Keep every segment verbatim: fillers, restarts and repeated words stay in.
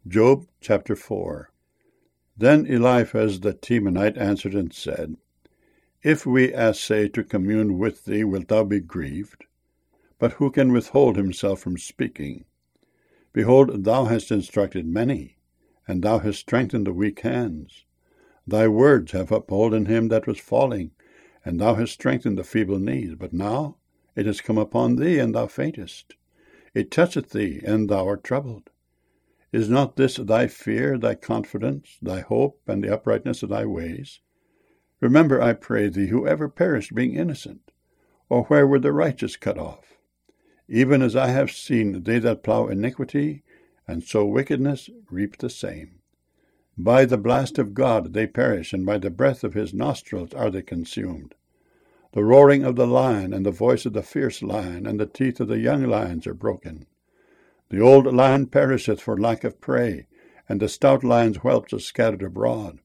Job chapter four. Then Eliphaz the Temanite answered and said, If we essay to commune with thee, wilt thou be grieved? But who can withhold himself from speaking? Behold, thou hast instructed many, and thou hast strengthened the weak hands. Thy words have upholden him that was falling, and thou hast strengthened the feeble knees. But now it has come upon thee, and thou faintest. It toucheth thee, and thou art troubled. Is not this thy fear, thy confidence, thy hope, and the uprightness of thy ways? Remember, I pray thee, who ever perished being innocent? Or where were the righteous cut off? Even as I have seen, they that plough iniquity, and sow wickedness, reap the same. By the blast of God they perish, and by the breath of his nostrils are they consumed. The roaring of the lion, and the voice of the fierce lion, and the teeth of the young lions are broken. The old lion perisheth for lack of prey, and the stout lion's whelps are scattered abroad.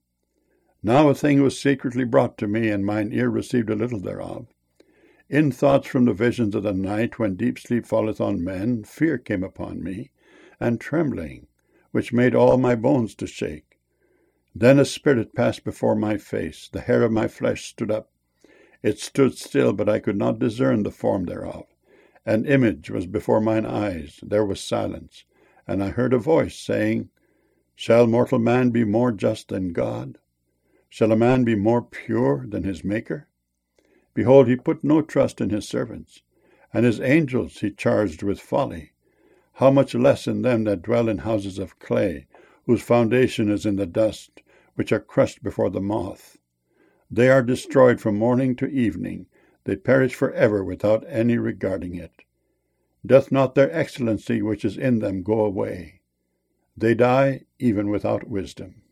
Now a thing was secretly brought to me, and mine ear received a little thereof. In thoughts from the visions of the night, when deep sleep falleth on men, fear came upon me, and trembling, which made all my bones to shake. Then a spirit passed before my face, the hair of my flesh stood up. It stood still, but I could not discern the form thereof. An image was before mine eyes, there was silence, and I heard a voice saying, Shall mortal man be more just than God? Shall a man be more pure than his Maker? Behold, he put no trust in his servants, and his angels he charged with folly. How much less in them that dwell in houses of clay, whose foundation is in the dust, which are crushed before the moth. They are destroyed from morning to evening, they perish for ever without any regarding it. Doth not their excellency which is in them go away? They die even without wisdom.